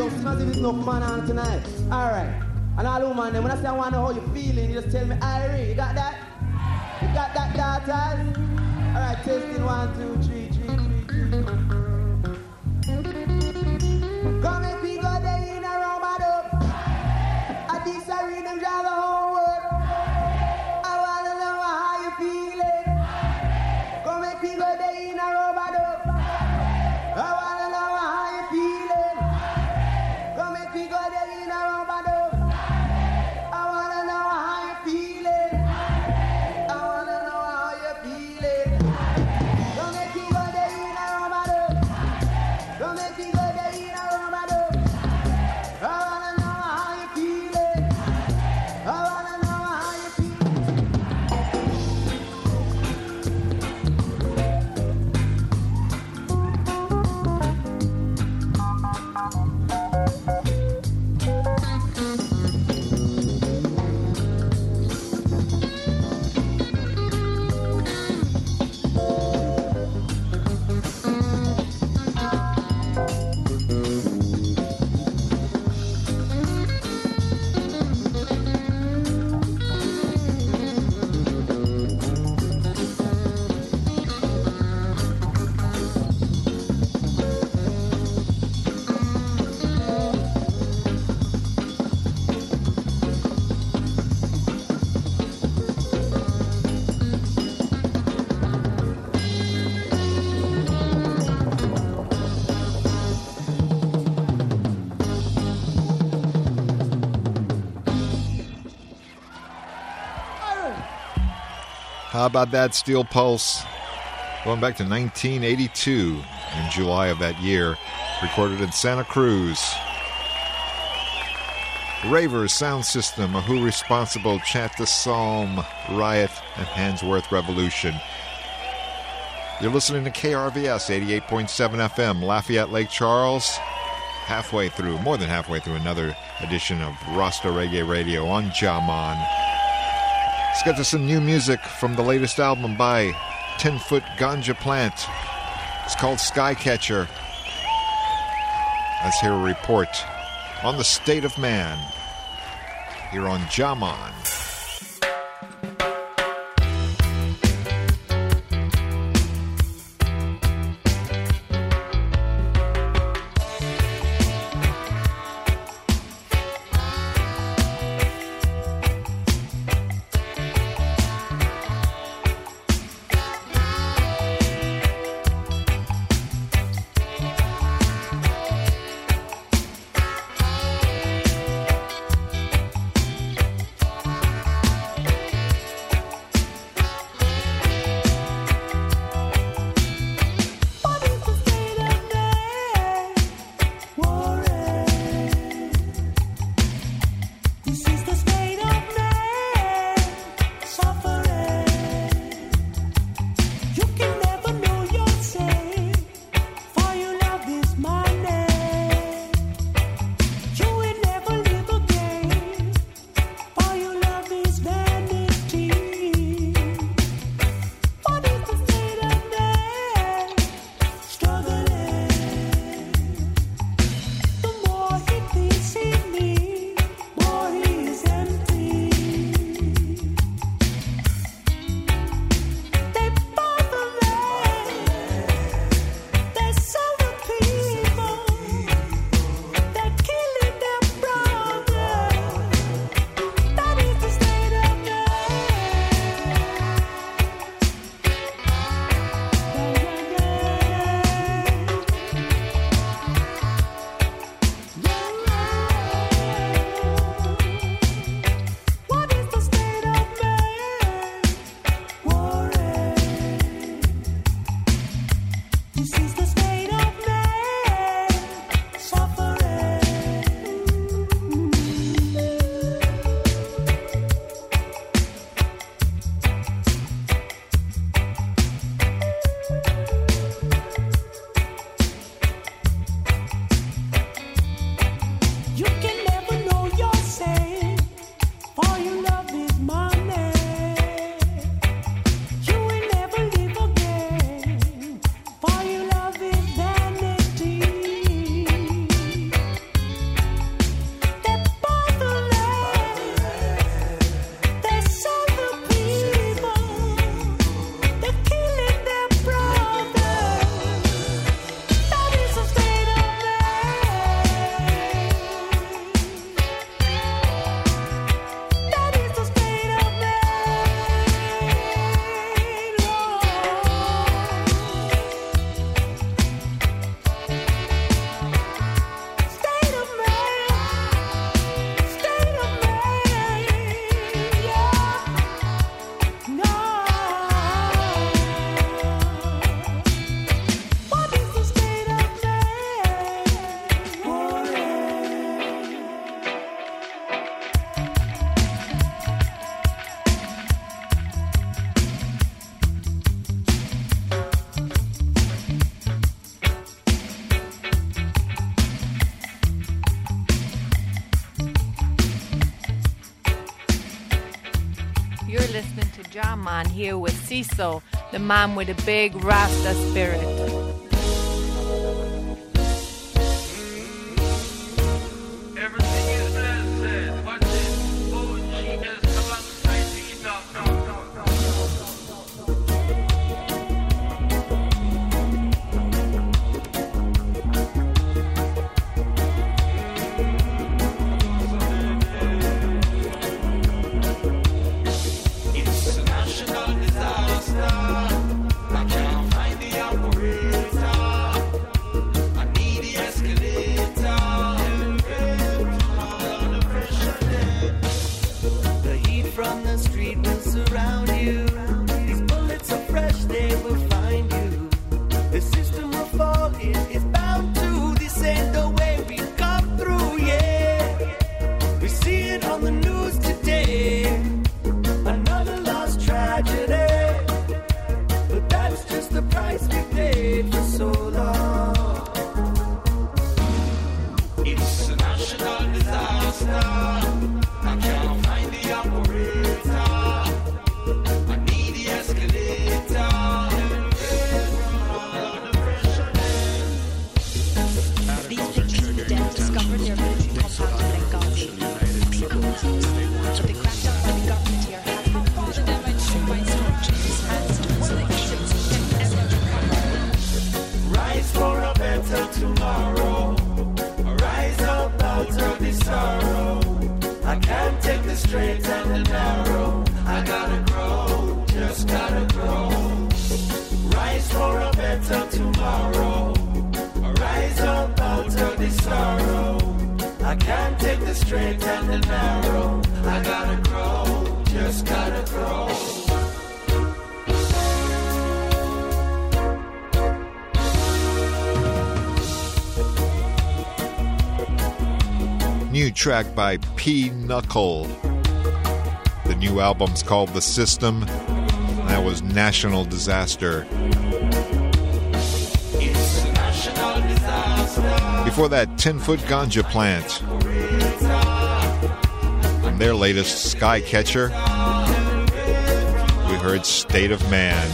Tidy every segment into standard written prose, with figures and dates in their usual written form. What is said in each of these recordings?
now. See as if it's no man on tonight. Alright. And all woman, then when I say I want to know how you feeling, you just tell me, Irie, you got that? You got that, daughters? Alright, testing 1, 2, 3, 3, 3, 3. Come and we go there in a robot up. At this arena, drive the whole world. I want to know how you feeling. Come and we go there in a robot up. I want to know how you feeling. Come and we go there in a robot up. I want to know how you feeling. I want to know how you feeling. Come and we go there in a robot up. Come and we go there in a robot up. I want to know how you feeling. I want to know how you feeling. How about that, Steel Pulse? Going back to 1982, in July of that year, recorded in Santa Cruz. Ravers Sound System, A Who Responsible, Chant the Psalm, Riot, and Handsworth Revolution. You're listening to KRVS 88.7 FM, Lafayette, Lake Charles. Halfway through, more than halfway through, another edition of Rasta Reggae Radio on Jaman. Let's get to some new music from the latest album by 10-Foot Ganja Plant. It's called Skycatcher. Let's hear a report on the state of man here on Jaman. You're listening to John Man here with Ciso, the man with a big Rasta spirit. New track by P. Knuckle. The new album's called The System. That was National Disaster. Before that, 10-Foot Ganja Plant. From their latest, Skycatcher, we heard State of Man.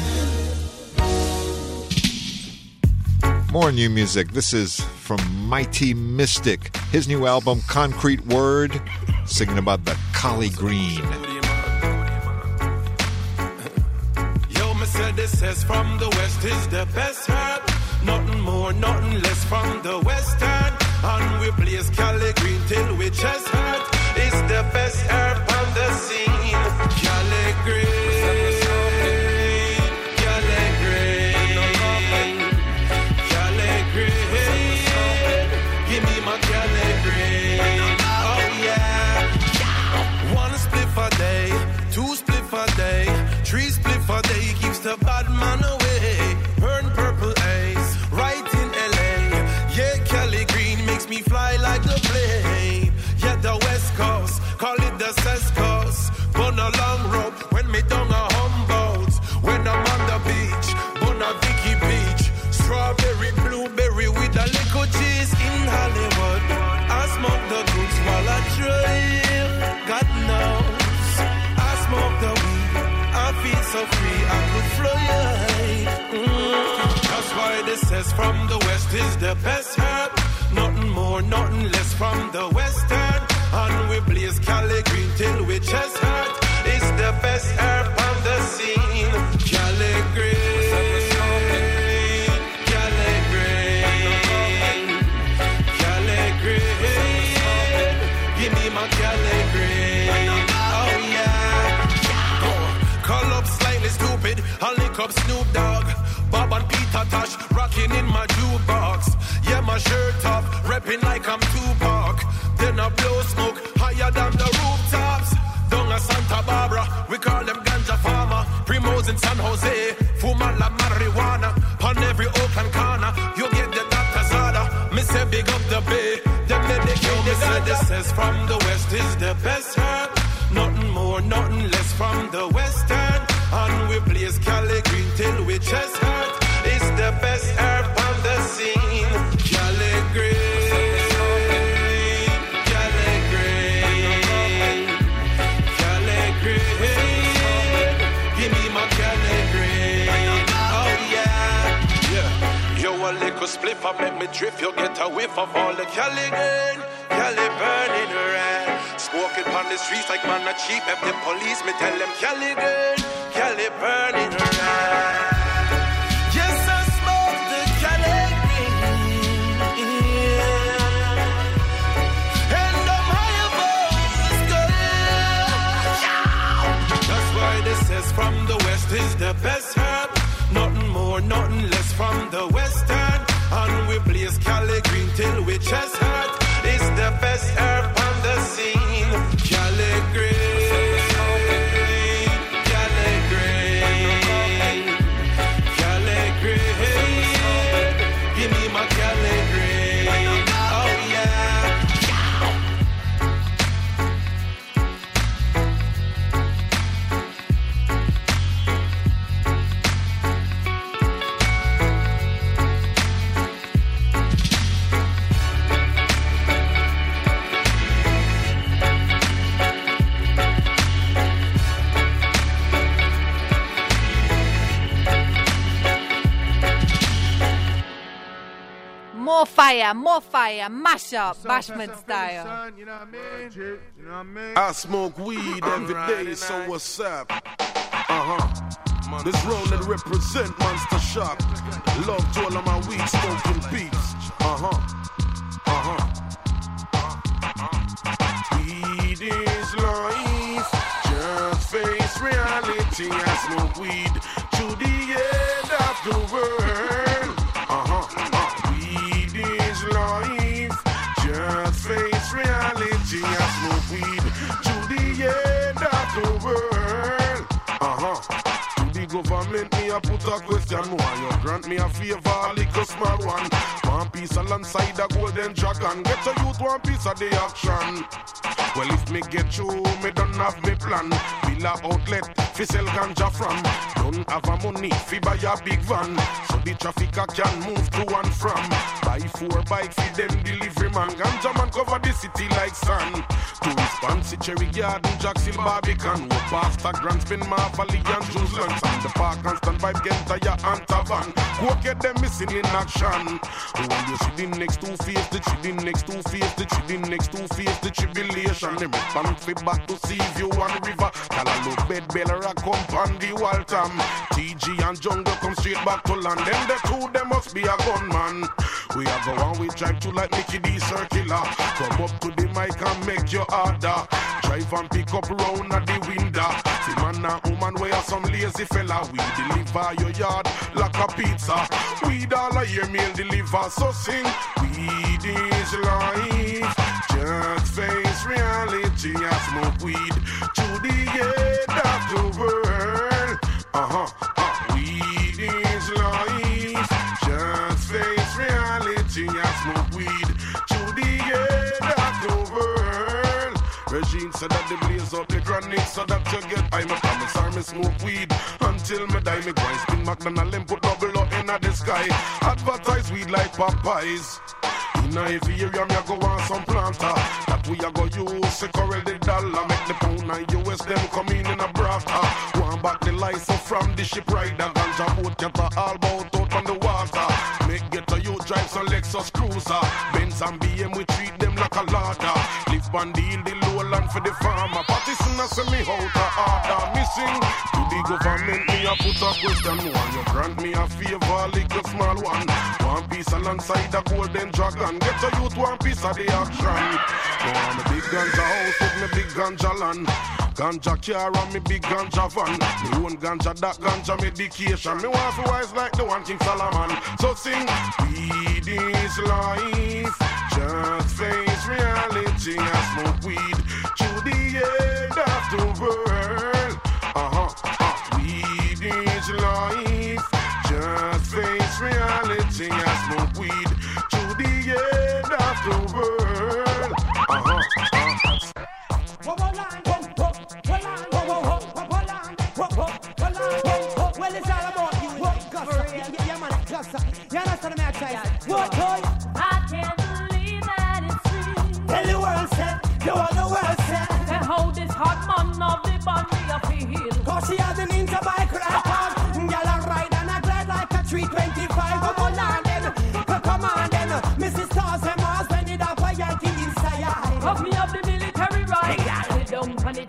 More new music. This is from Mighty Mystic. His new album, Concrete Word, singing about the Collie Green. Yo, me said this says from the West is the best herb. Nothing more, nothing less from the Western. And we blaze Cali Green till we chest hurt. It's the best herb on the scene. Cali Green. The bad man away, burn purple haze, right in LA. Yeah, Cali Green makes me fly like a plane. Yeah, the West Coast, call it the Cess Coast. Burn a long rope when me down a Humboldt. When I'm on the beach, burn a Vicky Beach. Strawberry, blueberry with a little cheese in Hollywood. I smoke the goods while I drive. God knows, I smoke the weed. I feel so free, I could fly. That's why this says from the West is the best herb. Nothing more, nothing less from the Western. And we blaze Cali Green till we chest hurt. It's the best herb on the scene. Cali Green, Cali Green, Cali Green. Give me my Cali Green. Oh yeah. Call up slightly stupid, I'll link up Snoop Dogg, Bob and Peter Tosh, rocking in my jukebox. Yeah, my shirt off, repping like I'm Tupac. Then I blow smoke higher than the rooftops. Down at Santa Barbara, we call them ganja farmer. Primos in San Jose, Fumala marijuana. On every Oakland corner, you get the doctor's order. Me say big up the bay, them medicate the ganja. This says from the West is the best herb. Nothing more, nothing less from the Western. And we blaze Cali Green till we chest hurt. It's the best herb on the scene. Cali Green, Cali Green, Cali Green. river, make me drift. You get a whiff of all the Cali grain. Cali burning red. Smoking on the streets like man not cheap. If the police, me tell them Cali grain. Cali burning red. Yes, I smoke the Cali grain. And I'm high above the sky. That's why this says from the west is the best herb. Nothing more, nothing less from the western. And we blaze Cali green till we chest hurt. It's the best herb on the scene. Cali green, Cali green, Cali green. Give me my Cali green. Oh yeah. More fire, mash up, Bashment style. You know what I mean? I smoke weed every day, so what's up? This road that represent Monster Shock. Love to all of my weed smoking peeps. Weed is life, just face reality. I smoke weed to the end of the world. Weed is life, just face reality. I smoke weed to the end of the world. To the government, me a put a question. Why you grant me a favor, like a small one? One piece alongside a golden dragon. Get a youth one piece of the action. Well, if me get you, me don't have me plan. Bill a outlet, fi sell ganja from. Don't have a money, fi buy a big van. So the trafficker can move to and from. Buy 4 bikes, fi them delivery man. Ganja man cover the city like sun. To respond, si Cherry Garden, Jackson, Barbican. Who past a Grand Spin, Marvally and Juice Lunch. And the park and stand by get tire and tavan. Go get them missing in action. When you see the next two face, the chilling next two face, the chilling next two face, the tribulation. Them bank fi back to see you on river. Call a look bed, Bella come on the Waltham. TG and Jungle come straight back to land. Them the two, them must be a gunman. We are go on, we drive to like Mickey D Circular. Come up to the mic and make your order. Drive and pick up round at the window. See man and woman, we are some lazy fella. We deliver your yard like a pizza. Weed all a year meal deliver. So sing, weed is life. Just face reality. I smoke weed to the end of the world. Weed is life. Just face reality. I smoke weed to the end of the world. Regine said that they blaze up the chronic so that you get high. Me promise her me smoke weed until me die. Me go and spin McDonald and put double up in the sky. Advertise weed like Popeyes. In every area me a go on some planter that we a go use to corral the dollar. Make the pound and US them come in a brafter. One back the license from the ship rider. Ganja boat get a all bout out on the water. Make get a you drive some Lexus Cruiser. Benz and BM we treat them like a ladder. Live on the hill, the lowland for the farmer. Partisan a send me out a order. Missing to the government me a put a question. One you grant me a favor like a small one. One piece alongside a golden dragon. Get a youth one piece of the action. I'm a big ganja house with me big ganja land. Ganja car and me big ganja van. Me own ganja, that ganja medication. Me want to wise like the one King Solomon. So sing, weed is life. Just face reality. I smoke weed to the end of the world. Weed is life. Just face reality. I smoke weed to the end of the world. Well, it's all about you. Yeah, man, cluster. You understand me, I try. What, boy? I can't believe that it's real. Tell the world, said. You want the world, said. Can hold this hot man of the body of feel. Cause she has an interbike record. Girl, I ride and I glide like a 325. Come on, then. Come on.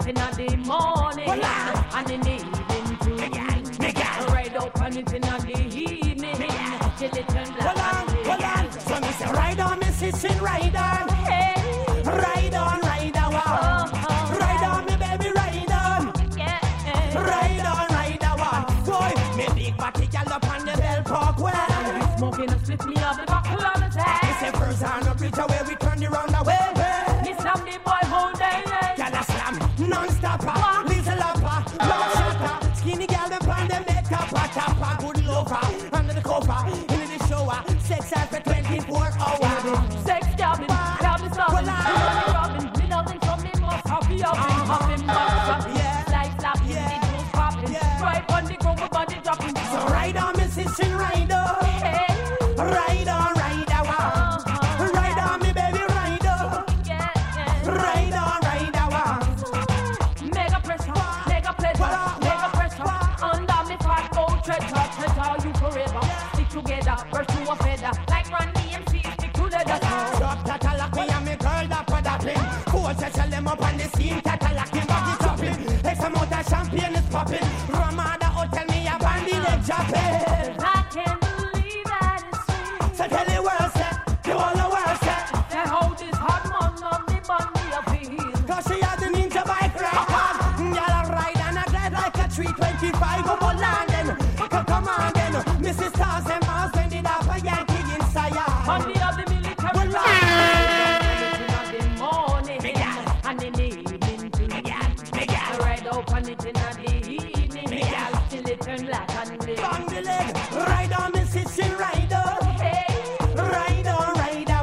it in the morning and in the evening too. Ride up on it in the evening till it turn black. Hold on. So me say ride on, me sissy, ride on. Hey. Ride on, ride on. Ride on, me baby, ride on. Ride on. Boy, me big body gal up on the Bell Parkway. Smoking and split me up the buckle on the side. Me say first hand up bridge away, we turn the round away. Me slam the boy whole day. Gal a slam, non-stopper, little upper, long shotter. Skinny gal up on the make tapper, good lover. Under the cover, into the shower. Sex out for 24 hours. Sex jobbing, solving, robbing. Me nothing from me must have the oven. Hopping, like slapping, it goes popping. Right on the ground, my body dropping. So ride on, me sister, ride on. Hey. Ride on, ride on. Ride on, me baby, ride on. Ride on. Mega pressure, mega pressure. Under me fat gold treasure you forever. Stick together, burst to a feather. Like Randy MC, stick together. Drop Tatalack me and me girl that put up in. Cool, tell them up on the scene, Tatalack him body dropping. X amount of champagne is popping. Ramada hotel me a bandy leg dropping. I can't believe that it's sweet. So tell the world, the whole world, That hold this hot man on the bunny of his. cause she had the ninja bike ride. Y'all ride and I glide like a 325 over London. Come on then, Mrs. Stars and Mars when it up a Yankee inside. On the other military ride. In the morning and in the evening too. Ride up on it in the evening till it turn black and gray. Bang the leg, ride on me sister, ride on. Hey. Ride on.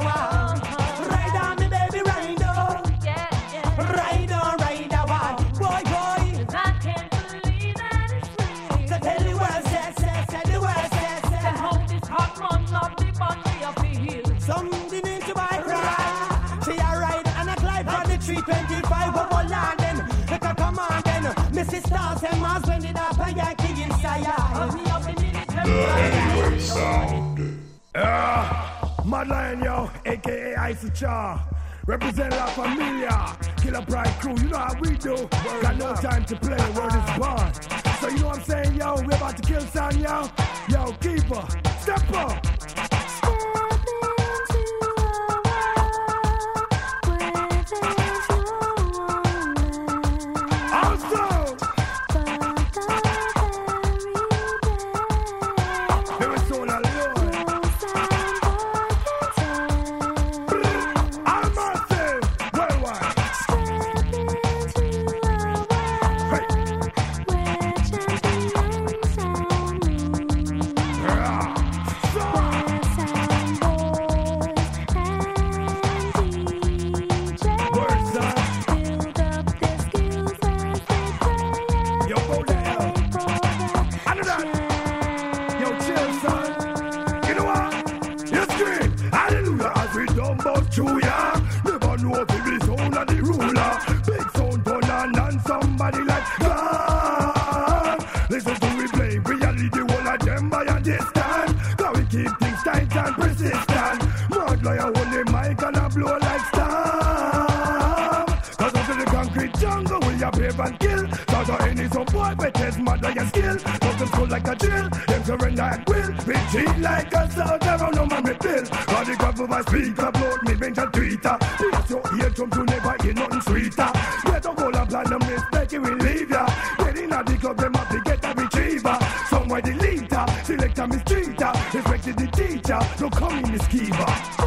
Ride on me baby, ride on. Ride on. Boy. I can't believe that it's sweet. So tell the world, say the world, That hold this hot man on the bunny of his. something into my ride. She a ride and a glide on the 325 over London. Come on then, Mrs. Stars and Mars when it up a Yankee inside. On the other military ride. Mad Lion, yo, aka Ice Char. Represent La Familia, Killer Pride Crew, you know how we do. Got no time to play, word is born. So you know what I'm saying, yo, we about to kill son, yo. Yo, keeper, step up. Also, there is so alone. I'm massive, worldwide. True, yeah. Never know if it be sound of the ruler. Big sound turn on somebody like God. Listen to we play reality, all of them by a distance. Cause we keep things tight and persistent. Mad lion hold the mic and a blow like storm. Cause after the concrete jungle we a brave and kill. Cause our any some boy but test mad like a skill. Cause them skull like a drill, them surrender at will. We cheat like a soldier on no man me pill. Cause the cover my speak upload me bench and Twitter. Please your ear drum to never hear nothing sweeter. Get a goal and plan them mistake you will leave ya. Get in at the club them up to get a retriever. Somewhere the leader, select a mistreater. Respected the teacher, no come in the skeever.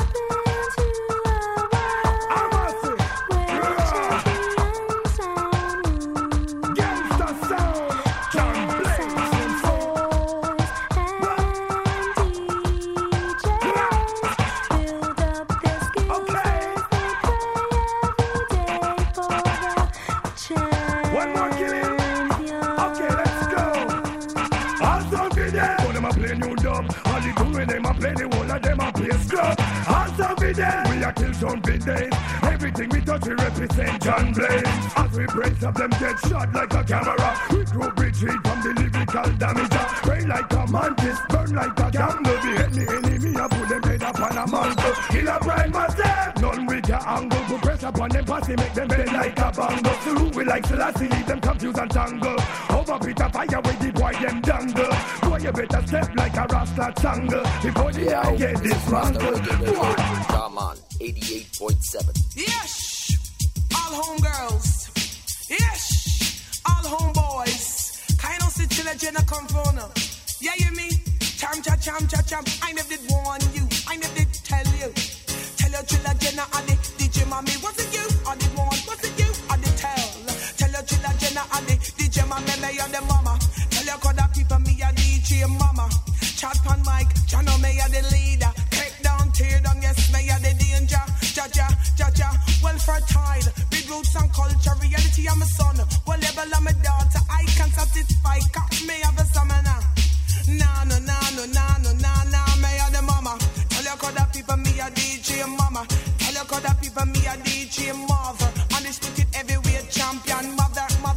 We are kill some big days. Everything we touch, we represent John Blaze. As we brace up, them get shot like a camera. We group retreat from the lyrical damager. Rain like a mantis, burn like a candle. The enemy, I put them head up on a mantle. Kill a bride myself, none we with your angle. Put pressure upon them pussy, make them bend like a bangle. So who will like Selassie, leave them confused and tangle. Over Peter fire with the boy them dangle. Boy you better step like a Rasta tangle before the eye get dismantled. Come on, 88.7. Yes, all homegirls. Yes, all homeboys. Kind of sit till a Jenna come for now. Yeah, you me? Cham. I never did warn you. I never did tell you. Tell your chilla Jenna and the DJ mommy. Was it you? I did warn. Was it you? I did tell. Tell your chilla Jenna and the DJ mommy. Me and the mama. Tell your other people me a DJ mama. Chat pan mic. Channel me a the leader. Take down, tear down. Yes, me a the danger. Jaja. Well fertile. Big roots and culture. Reality I'm a son. Well level I'm a daughter. I can satisfy. Cut me have a summoner. Nah, me a the mama. Tell your other people me a DJ mama. Tell your other people me a DJ mother. And it's put it everywhere champion mother.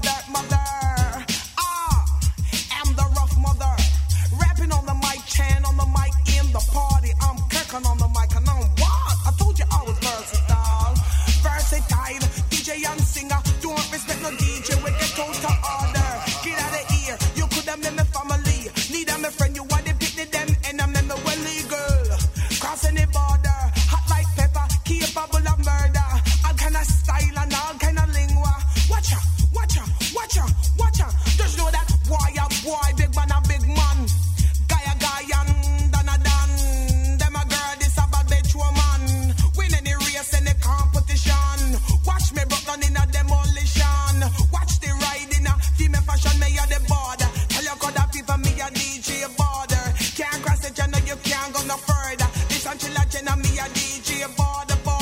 I'm the rough mother. Rapping on the mic, chan on the mic, in the party. I'm cooking on the mic and I'm what? I told you I was versatile. DJ and singer. Don't respect no DJ. We get told to order. Get out of here. You could have been my family. Need a friend, you want to pick them, and I'm in the well legal. Crossing the border, hot like pepper, capable of murder. All kind of style and all kind of lingua. Watch out. Just know that boy, big man, a big man. Guy, and dan. Them a girl, this a bad bitch woman. Win any race, any competition. Watch me broke down in a demolition. Watch the ride in a female fashion, me at the border. Tell your other people me a DJ border. Can't cross the channel, you can't go no further. This and chill a channel, me a DJ border.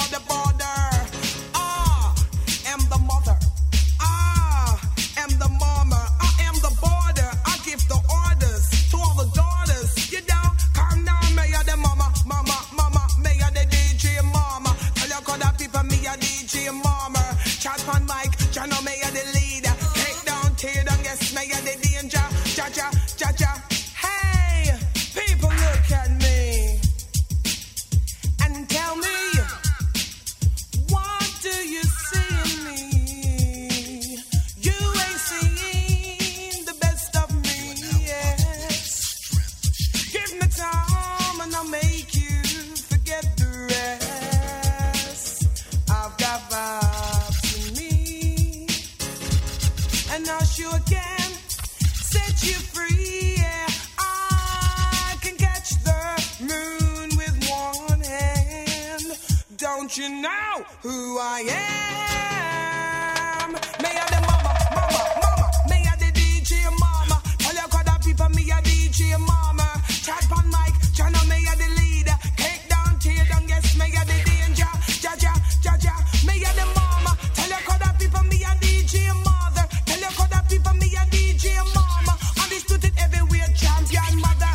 I'm the mother. I'm the mama. I am the border. I give the orders to all the daughters. You down? Calm down, me a the mama. Me a the DJ mama. Tell your other people me a DJ mama. Chat on mic, channel me a the leader. Take down, tear down, yes, me a the danger. Jaja. Hey, people look at me and tell me, what do you see in me? You ain't seeing the best of me, yes. Give me time and I'll make you forget the rest. I've got vibes in me, and I sure can set you free, yeah. I can catch the moon with one hand. Don't you know who I am? Me a the mama. Me a the DJ mama. Tell your other people me a DJ mama. Chat on mic, channel me a the leader. Take down, tear down, yes, me a the danger. Jaja. Me a the mama. Tell your other people me a DJ mother. Tell your other people me a DJ mama. Understood it everywhere, champion mother.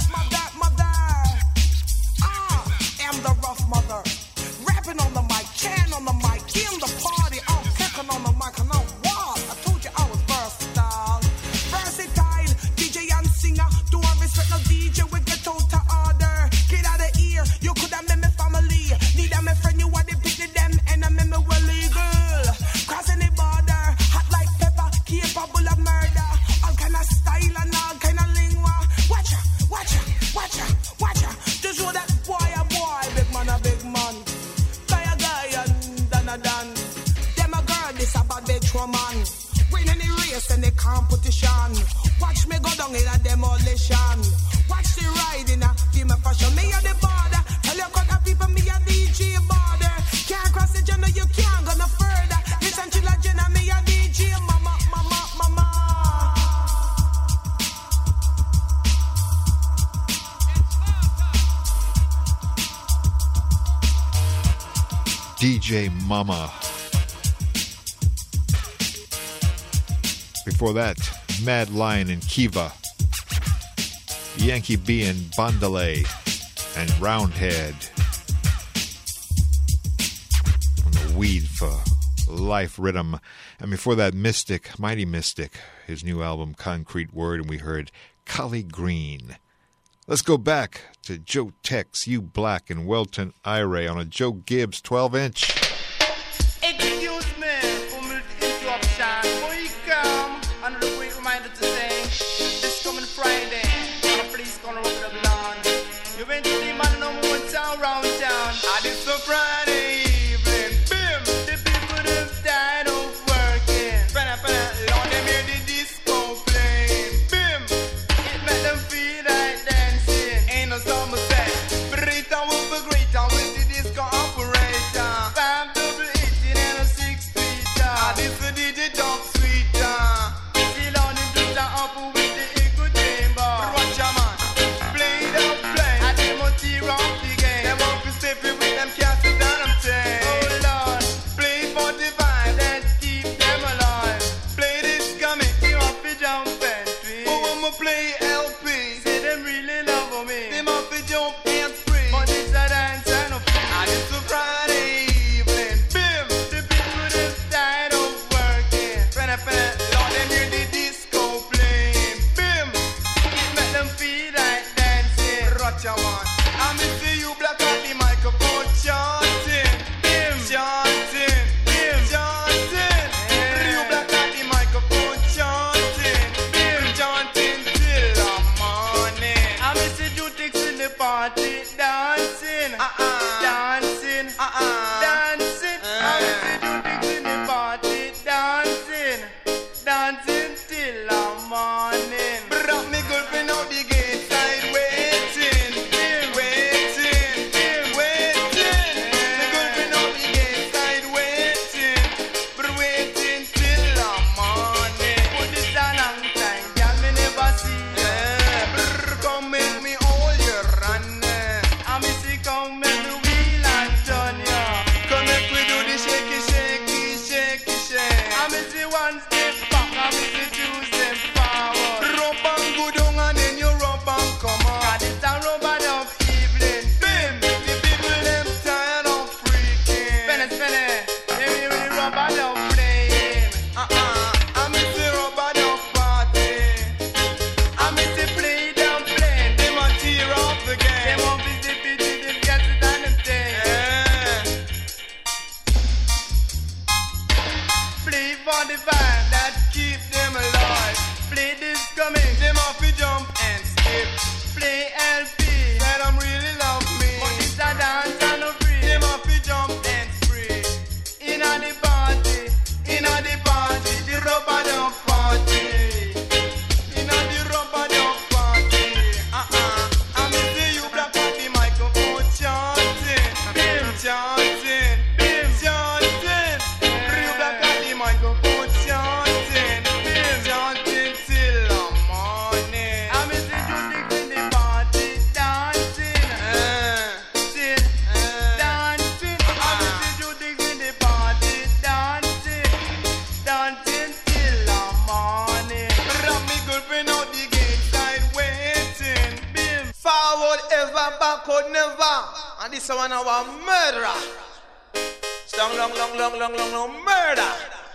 I'm the rough mother. Rapping on the mic, can on the mic, in the party. I'm kicking on the mic and I'm wild. I told you I was versatile. DJ and singer. Don't respect no DJ, we get told to order. Get out of here, you could have been my family. Need a my friend, you want to pick them, and I'm in the well legal. Crossing the border, hot like pepper, capable of murder. All kind of style and all kind of lingua. Watch out. Just know that boy, big man. Guy, and dan. Them a girl, this a bad bitch woman. Win any race, any competition. Watch me go down in a demolition. Watch the ride in a female fashion. Me a the border. Tell your other people me a DJ border. Can't cross the channel, you can't go no further. Listen to la Jenna, me a DJ mama. DJ Mama. Before that, Mad Lion and Kiva, Yankee B and Bandale, and Roundhead from the Weed for Life Rhythm. And before that, Mystic, Mighty Mystic, his new album Concrete Word, and we heard Collie Green. Let's go back to Joe Tex, U Black, and Welton Ire on a Joe Gibbs 12-inch. coming Friday. On a police corner over the lawn. You went to see man no more town round town. And it's a Friday evening. Bim! The people have died of working. Lord, them hear the disco playing. Bim! It make them feel like dancing. Ain't no summer set. Brita will be greater with the disco operator. 5 double 18 and a 6 tweeter. And this the DJ dog sweeter. Still on the blues are up with the echo chamber. Watch your man. Play the play. And them will tear off the game. Them won't be stepping with them castles and them chains. Oh Lord. Play for the vibe that keep them alive. Play this comic. You want to jump and tweet. Oh, I'ma play LP. Say them really love me. Them up to jump and free. But it's a dance and a free. And it's a Friday evening. Bim! The people that died of working. Lord, them hear the disco playing. Bim! It make them feel like dancing. Roger one. I miss you black on the microphone chanting. Bim! Chanting. Bim! Chanting. You black on the microphone chanting. Bim! Chanting till the morning. I miss you ticks in the party dancing. Dancing. Dancing. I miss you ticks in the party dancing. Dancing till the morning. Brought me girlfriend out the gate side waiting. Waiting. Waiting. Me girlfriend out the gate side waiting. Waiting till the morning. Put this a long time, girl, me never see. Come make me hold your run. I miss you come make me wheel and turn ya. Come make we do the shaky, shaky, shaky, shake. I miss you one step back, I miss you two steps forward. Rub and go down and then you rub and come on. 'Cause it's a rubber dub evening. Bim! The people them tired of freaking. Spinny, they hear the rubber dub playing. I miss the rubber dub party. I miss the play them playing. They might tear off the game. They won't be the pity, they get it and them thing. Play for the vibe that keep them alive. Play this coming, them off to jump and skip. Play LP, let them really love me. But it's a dance and a free. Them off to jump and spree. Inna the party, the rubber dub party. Inna the rubber dub party. I miss you black on the microphone chanting. Bim chanting, bim chanting. You black on the microphone chanting. Bim chanting till the morning. I miss you dick in the party dancing. Dancing. I miss you dick in the party dancing. Dancing till the morning. Wrap me girlfriend out the gate side waiting. Bim. Forward ever, backward never. And this one our murderer. Long murder.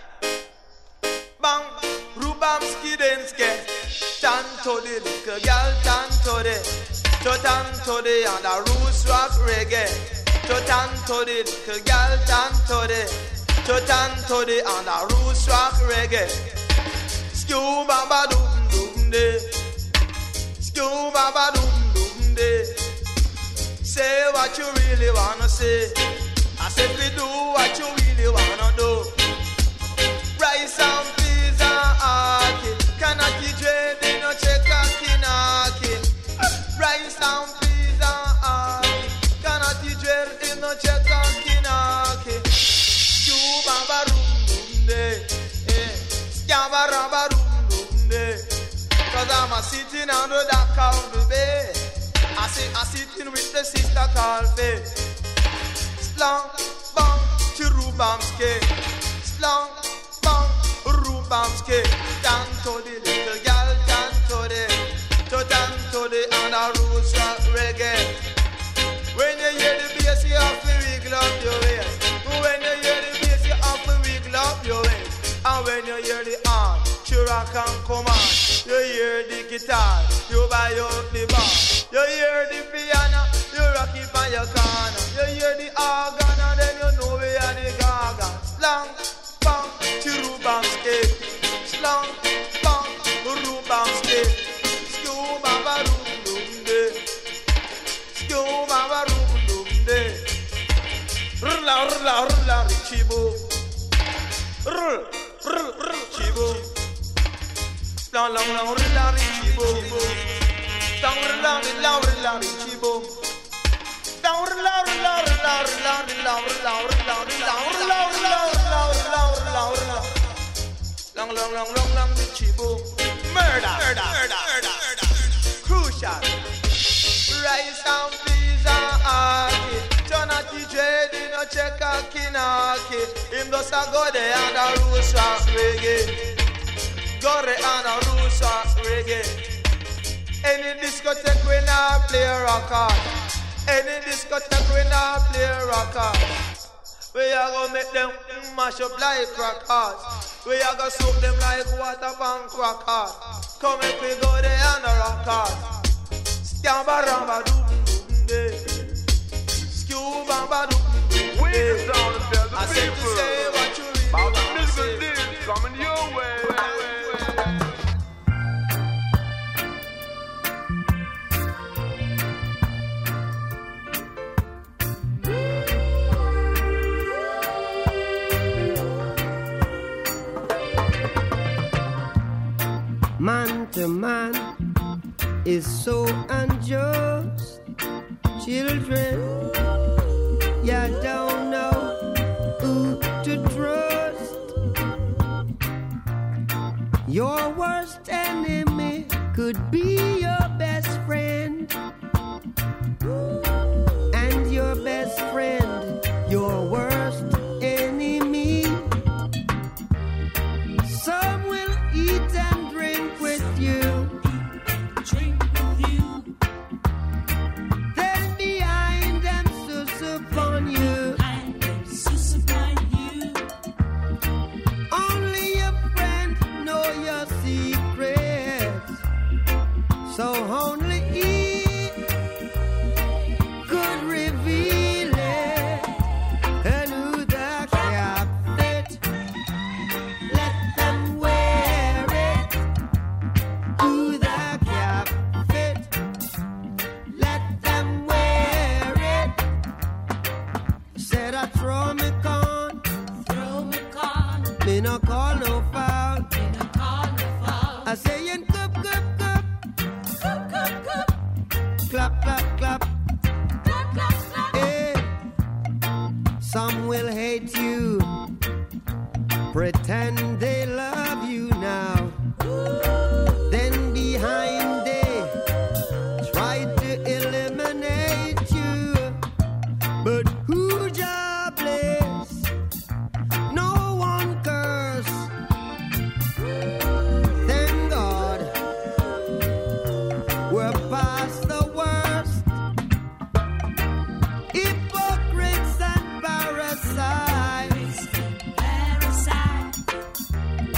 Bang, Rubamski Denske. Tanto the little girl, tanto the and a roots rock reggae. Tanto the little girl, tanto the and a roots rock reggae. Scuba ba doom doom de. Scuba ba doom doom de. Say what you really wanna say. I said we do what you really wanna do. Rice and peas and ackee. Cannot eat ready, no check a kinaki. Rice and peas and ackee. Cannot eat ready, no check a kinaki. Cuba barum dum de. Scaba raba dum dum de. 'Cause I'm a sitting under that counter bed. I say I'm sitting with the sister called Faith. Slang, bang, Rubamski. Slang, bang, Rubamski. Tanto the little girl, tanto the and a roots rock reggae. When you hear the bass, you have to wiggle up your waist. When you hear the bass, you have to wiggle up your waist. And when you hear the arm, Chirac and command. You hear the guitar, you buy out the bar. You hear the piano, you rock it by your corner. You hear the organ and then you know we are the gaga. Slang, bang, Rubamski. Slang, bang, Rubamski. chibo. Chibo. Long, long, long, chibo. Long, long, long, chibo. Long, long, long, chibo. Murder. Crucial. Rice and peas and ackee. Jonathan Jade no check a kinaki. Him does a go there and a roast reggae. Go there and a roast reggae. Any discotheque we not play rock hard. Any discotheque we not play rock hard. We are gonna make them mash up like crackers. We are gonna soak them like water pan crackers. Come if we go there and a rock hard. Skamba ramba doom day. Skubamba doom day. I said to say what you really want to say. Coming your way. Man to man is so unjust. Children, you don't know who to trust. Your worst enemy could be your best friend. And your best friend, your worst enemy. Some will eat and drink with you. Then behind them sus upon you. Only your friend know your secrets. So only he could reveal it. And who that cap fit, let them wear it. Who that cap fit, let them wear it. Said I throw me con, me no call no foul. I say in cup, clap, clap, clap. Hey. Some will hate you, pretend they love you now. Then behind they try to eliminate you. But who jobless? No one curse. Thank God we're past the worst. Hypocrites and parasites.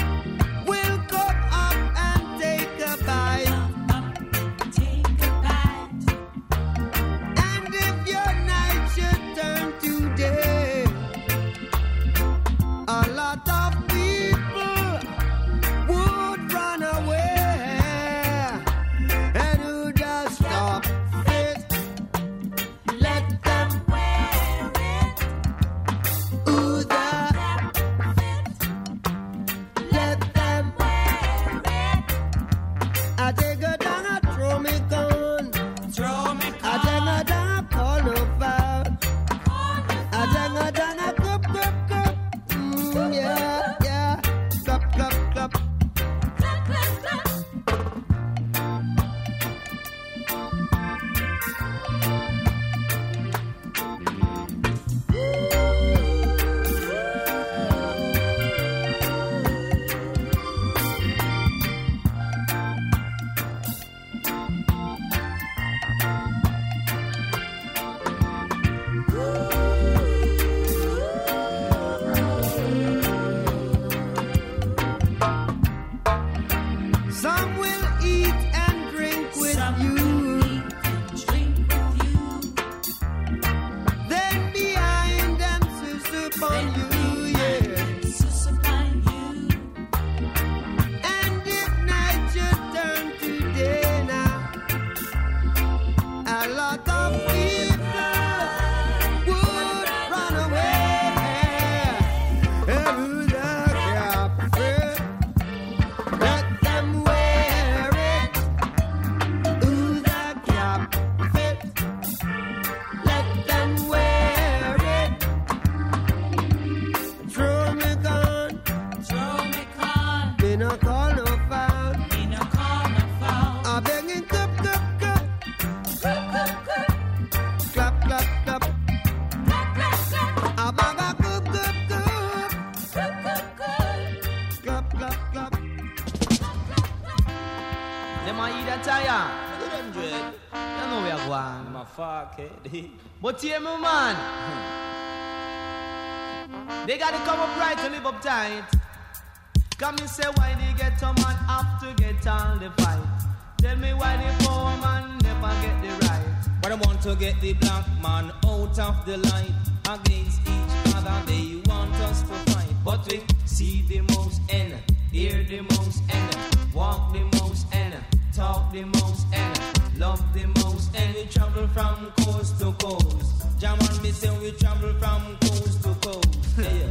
a tire. Good 100. You know we are going. I'm a fuck, eh? But hear me, man. They gotta come up right to live up tight. Come and say why the ghetto man have to get all the fight. Tell me why the poor man never get the right. But I want to get the black man out of the light. Against each other they want us to fight. But we see the most and hear the most and walk the most and talk the most and love the most. And we travel from coast to coast. Jam on me say we travel from coast to coast. Yeah.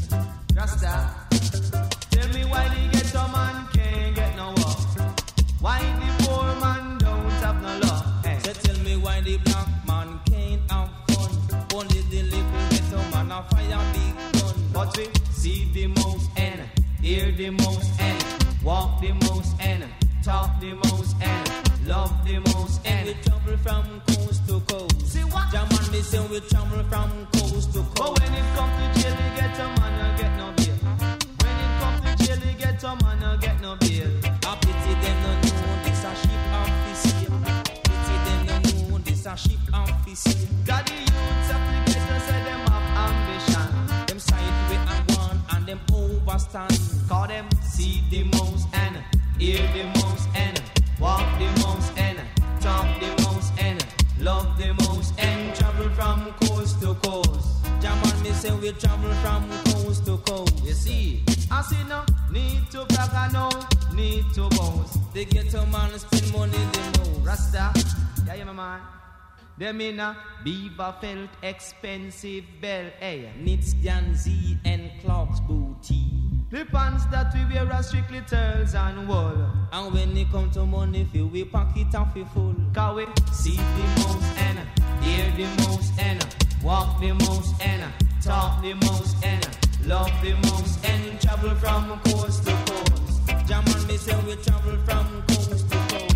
Rasta, tell me why the ghetto man can't get no work. Why the poor man don't have no love. Hey. So tell me why the black man can't have fun. Only the little ghetto man a fire big gun. But we see the most and hear the most and walk the most and talk the most and love the most. And we travel from coast to coast. See what? Jam on me say we travel from coast to coast. But when it comes to jail, the ghetto man no get no bail. When it comes to jail, the ghetto man no get no bail. I pity them no know this a ship off the seal. Pity them no know this a ship off the seal. Got the youths of the ghetto say them have ambition. Them side way and one and them overstand. Call them see the most and hear the most and walk the most and talk the most and love the most and travel from coast to coast. Jam on me say we travel from coast to coast. You see, I see no need to brag and no need to boast. The ghetto man spend money the most. Rasta, yeah, my man. Them in a Beaver felt expensive belt, hey. Knits, Ganzi and Clark's booty. The pants that we wear are strictly turls and wool. And when it come to money, feel we pocket off it full. Cause we see the most and hear the most and walk the most and talk the most and love the most and travel from coast to coast. Jam on me say we travel from coast to coast.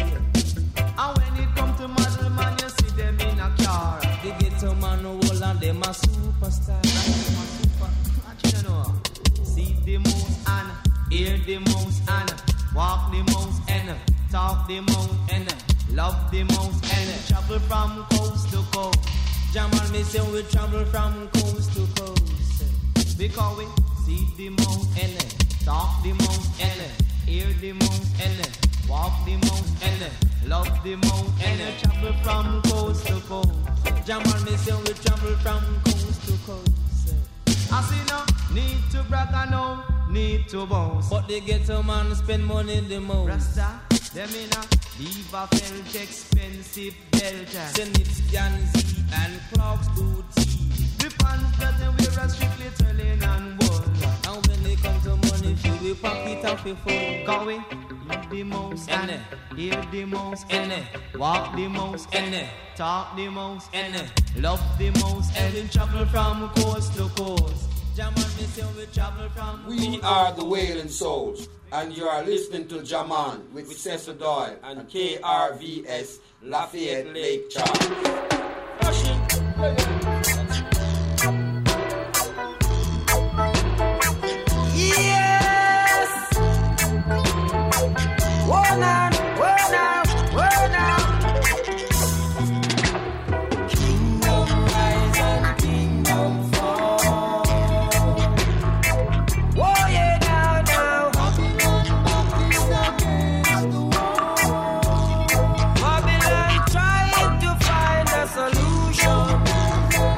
And when it come to model man, you see them in a car. The ghetto man all and them a superstar. You know, see the most and hear the most and walk the most and talk the most and love the most and travel from coast to coast. Jam on me say we travel from coast to coast. Because we see the most and talk the most and hear the most and walk the most and love the most and travel from coast to coast. Jam on me say we travel from coast to coast. I see no need to brag and no need to boast. But the ghetto man spend money the most. Rasta, them in a Beaver felt expensive belt. Send it Ganzi and Clark's booty. The pants that they wear are strictly turling and wool. And when they come to money, feel we pocket off it full. Cause we eat the most and hear the most and walk the most and talk the most and love the most and travel from coast to coast. We are the Wailing Souls, and you are listening to Jaman with Cecil Doyle and KRVS Lafayette Lake Charles. Yes! Whoa now, whoa now, whoa now. Kingdom rise and kingdom fall. Whoa yeah now, now. Babylon back is against the wall. Babylon trying to find a solution.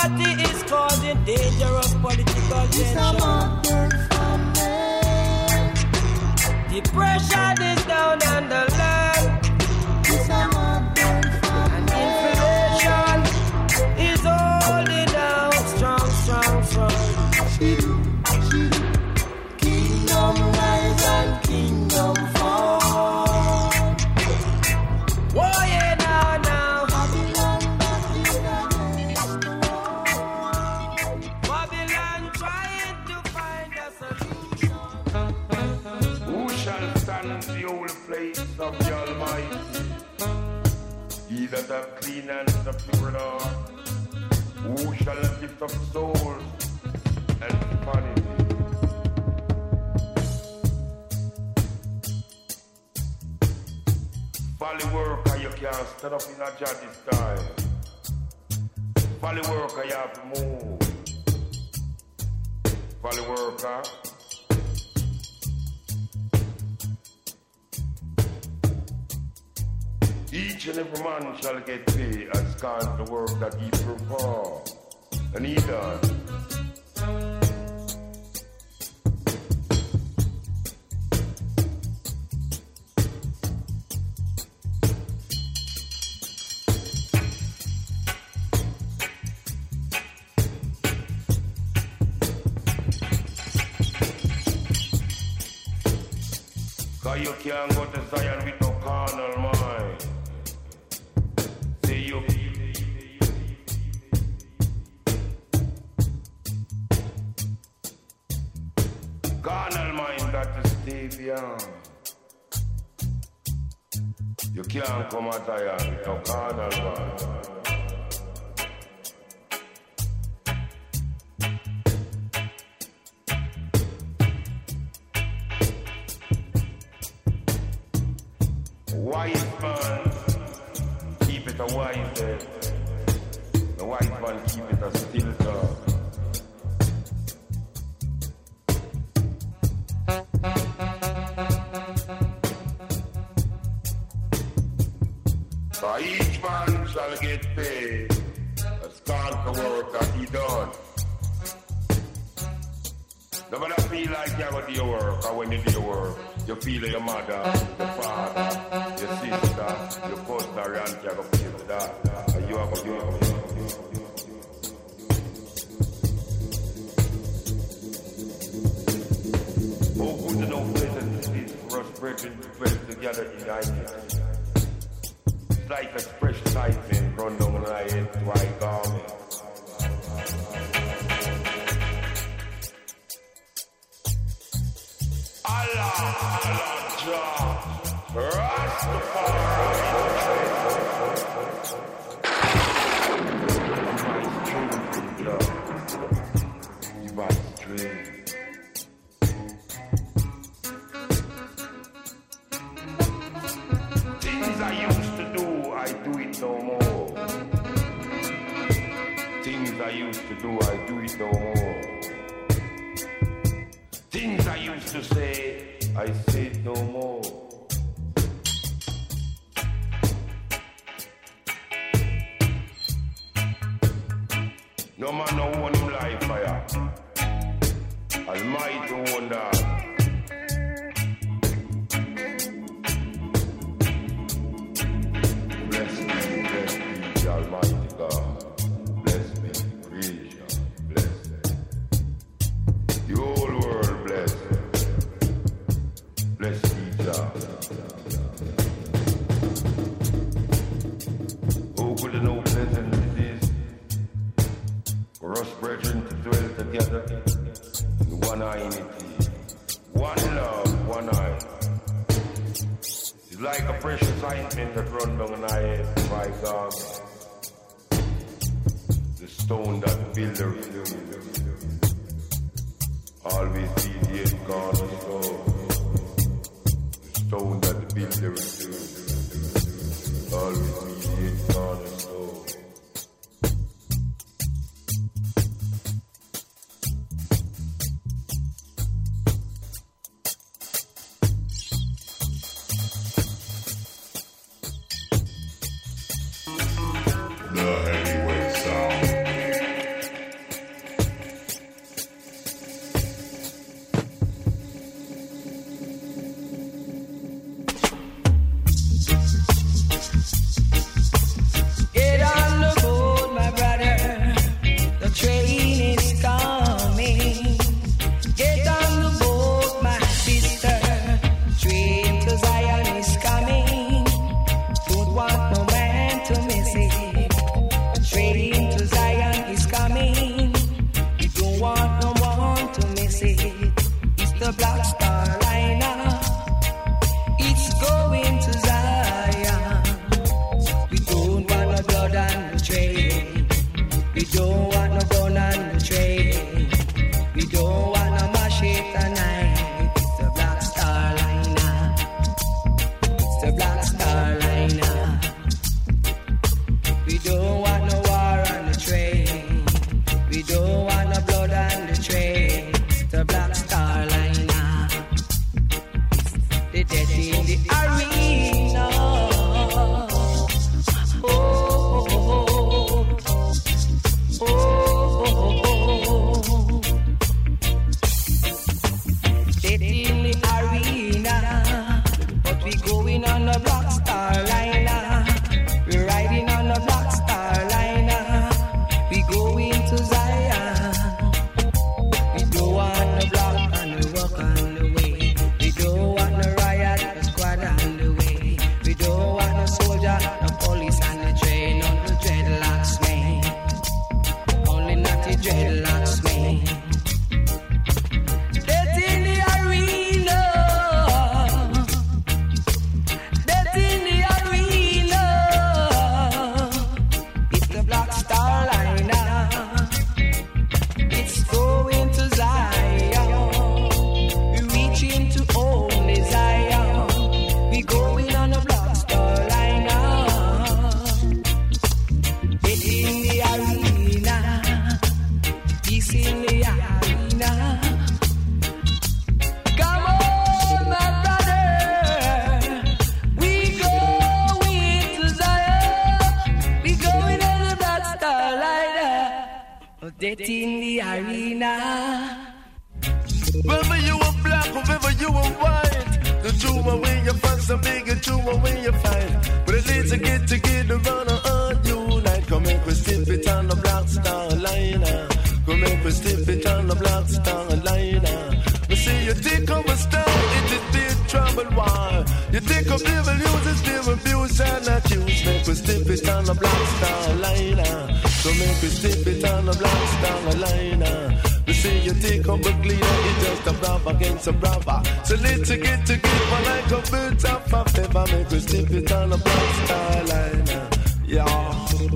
Poverty is causing dangerous political tension. Depression is down on the land. And inflation is holding out strong, strong, strong. Kingdom rise and kingdom fall. Whoa, yeah, now. Babylon trying to find a solution. Who shall stand in the holy place of the Almighty? He that have clean hands and a pure heart. Who shall lift up souls and vanity? Valley worker, you can't stand up in a judge's time. Valley worker, you have to move. Valley worker. Each and every man shall get paid as kind the work that he performed. And he done. Cause you can't go to Zion with no carnal mind. Say you. Carnal mind that is stay beyond. You can't come at Zion with no carnal mind. Wise man, keep it a wise head. The wise man, keep it a still talk. So each man shall get paid as can't the work that he done. Nobody feel like you have to do your work, or when you do your work, you feel like your mother, your father, your sister, your cousin, or your auntie are going to feel that. And you are going to do it. Oh, good to know pleasant it is for us brethren to dwell together in unity. It's like a fresh lightning run down my head to my garment. Allah, Jah, Rastafari. My strength. Things I used to do, I do it no more. Things I used to do, I do it no more. Things I used to say, I say it no more. No man no own him life fire. Almighty own that. Bless me, Almighty God. Bless me, creation, bless me. The whole world bless me. Bless me, Jah. Oh, could you know pleasant it is for us brethren to dwell together in one unity, one love, one eye. It's like a precious ointment that run down an eye by God. The stone that the builder refused. Always be the head cornerstone. The stone that the builder refused. Always be the head cornerstone. The Heavyweight Sound. death in the arena. Whether you are black or whether you are white, the tumor when you fuss a bigger tumor when you fight. But at least you get together on a unite. Come make we step it on the Black Star Liner. Come make we step it on the Black Star Liner. We see you take up a star, it is big trouble, why? You take up devil uses, devil abuse and accuse. Make we step it on the Black Star Liner. So make we step it on the Black Star Liner. We see you take up a cleaner, it's just a brother against a brother. So let's get together like a bird of a feather. Make we step it on the Black Star Liner. Yeah.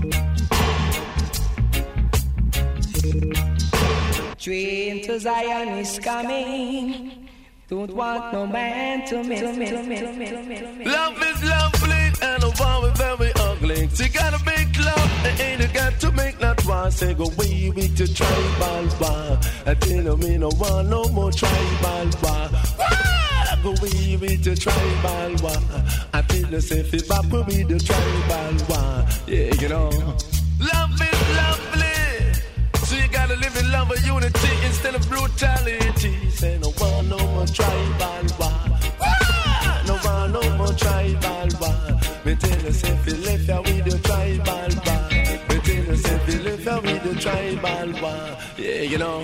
Train to Zion is coming. Don't want no man to miss. Love is lovely and a war is very ugly. So you gotta make love and ain't you got to make that war. Say go away with your tribal war. I tell me no want no more tribal war. Go away with your tribal war. I tell you say if back will be the tribal war. Yeah, you know. Love is lovely. So you gotta live in love and unity instead of brutality. Say no one no more tribal war. No one no more tribal war. Me tell you say if you left ya with the tribal war. Me tell you say if you left ya with the tribal war. Yeah, you know.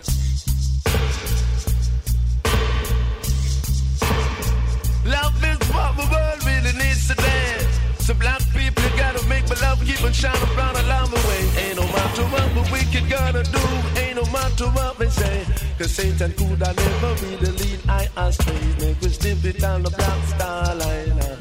Love is what the world really needs today. So black people, you gotta make my love keep on shining around along the way. Ain't no matter what the wicked gonna do, ain't no matter what they say. Cause Satan could have never be the lead I astray. Make we step it on the Black Star Liner.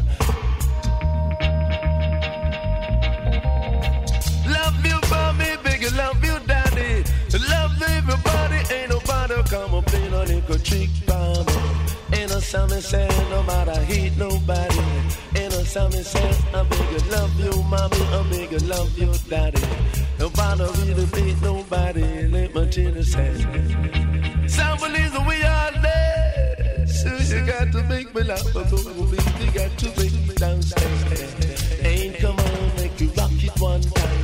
Love you, mommy, big love you, daddy. Love everybody, ain't nobody come up in on it, go trick bomb. Ain't no something say, no matter hate nobody. Ain't no something say, I bigger love you, mommy, I bigger love you, daddy. Nobody really beat nobody, let my chin say. Somebody's the way I live. So you got to make me laugh, but you got to make me dance. Ain't come on, make you rock it one time.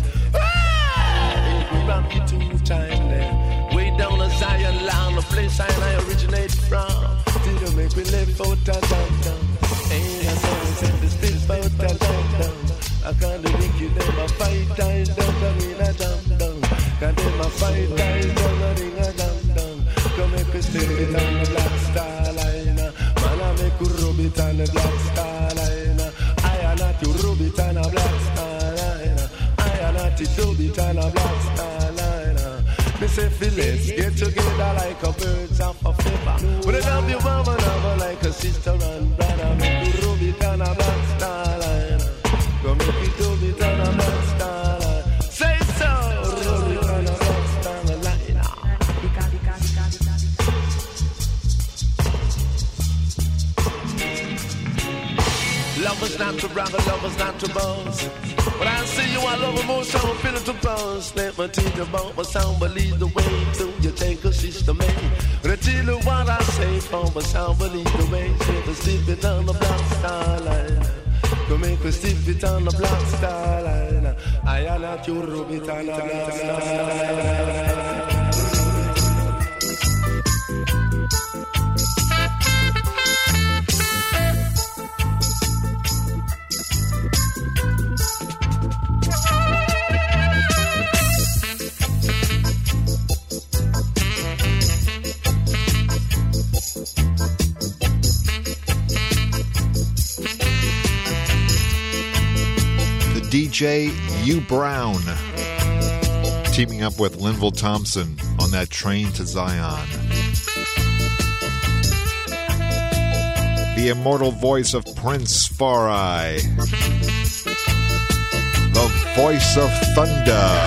Make you rock it 2 times. Way down the Zion land, the place I originate from. Till you make me live out a down. Ain't a song said this still out a down. I can't make you never fight times down in a down. Can't never fight times down in a down. Come make me step it on the Black Star Liner. Man, I make you rub it on the Black Star Liner. I am not you rub it on a Black Star Liner. I am not you rub it on a Black Star Liner. Me say, let's get together like a birds of a feather. But I love you, mama, love like a sister and brother. Make you rub it on a Black Star Liner. Go make it rub it on a Black Star Liner. Say so, rub it on a Black Star Liner. Lovers not to brag, lovers not to boast. But I see you, I love most, I'm feeling to boast. Let me tell you about my sound, believe the way through you take a sister man. But I tell you what I say from my sound, believe the way. Say the step it on the Black Star Line. Go make a step it on the Black Star Line. I am not your rubit on the Black Star Line. DJ U Brown teaming up with Linville Thompson on that Train to Zion. The immortal voice of Prince Farai, the voice of thunder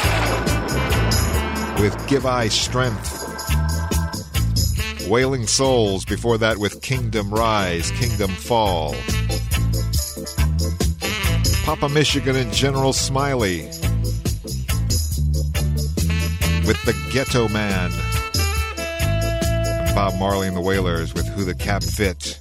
with Give I Strength. Wailing Souls before that with Kingdom Rise, Kingdom Fall. Papa Michigan and General Smiley with The Ghetto Man. And Bob Marley and the Wailers with Who the Cap Fit.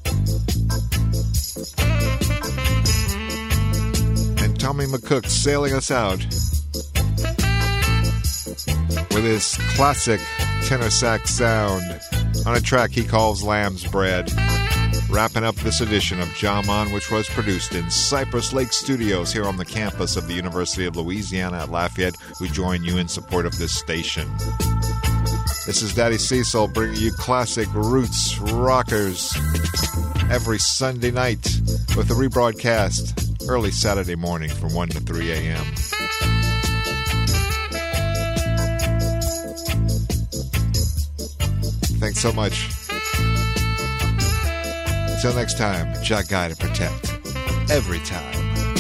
And Tommy McCook sailing us out with his classic tenor sax sound on a track he calls Lamb's Bread. Wrapping up this edition of Jaman, which was produced in Cypress Lake Studios here on the campus of the University of Louisiana at Lafayette, we join you in support of this station. This is Daddy Cecil bringing you classic roots rockers every Sunday night with a rebroadcast early Saturday morning from 1 to 3 a.m. Thanks so much. Until next time, Jah Guide and protect every time.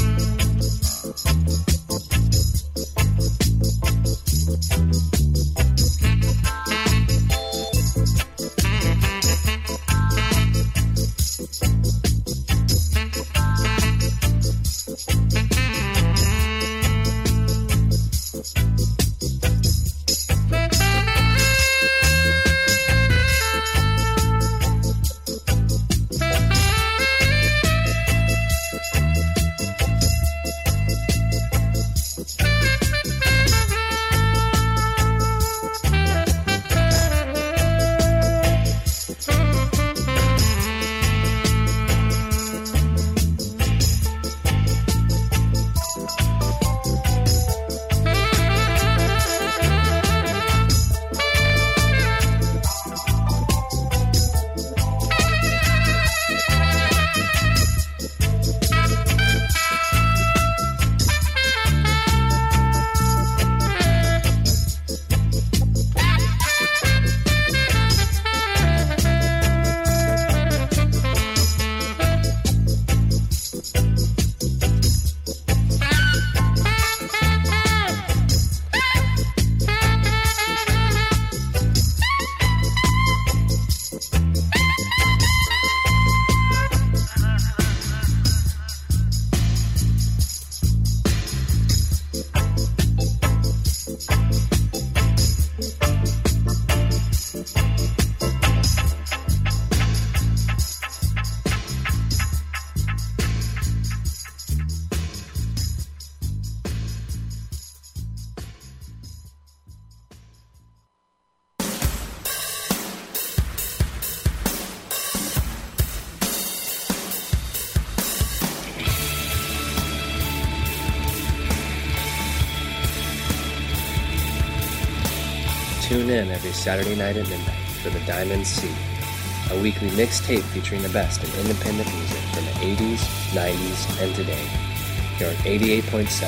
Tune in every Saturday night at midnight for The Diamond Sea, a weekly mixtape featuring the best in independent music from the 80s, 90s, and today, here on 88.7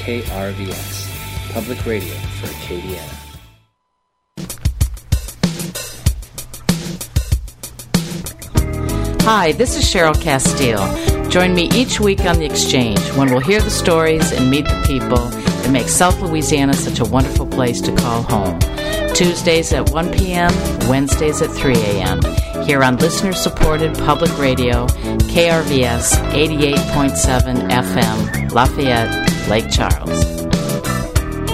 KRVS, public radio for Acadiana. Hi, this is Cheryl Castile. Join me each week on The Exchange when we'll hear the stories and meet the people that make South Louisiana such a wonderful place to call home. Tuesdays at 1 p.m., Wednesdays at 3 a.m., here on listener-supported public radio, KRVS 88.7 FM, Lafayette, Lake Charles.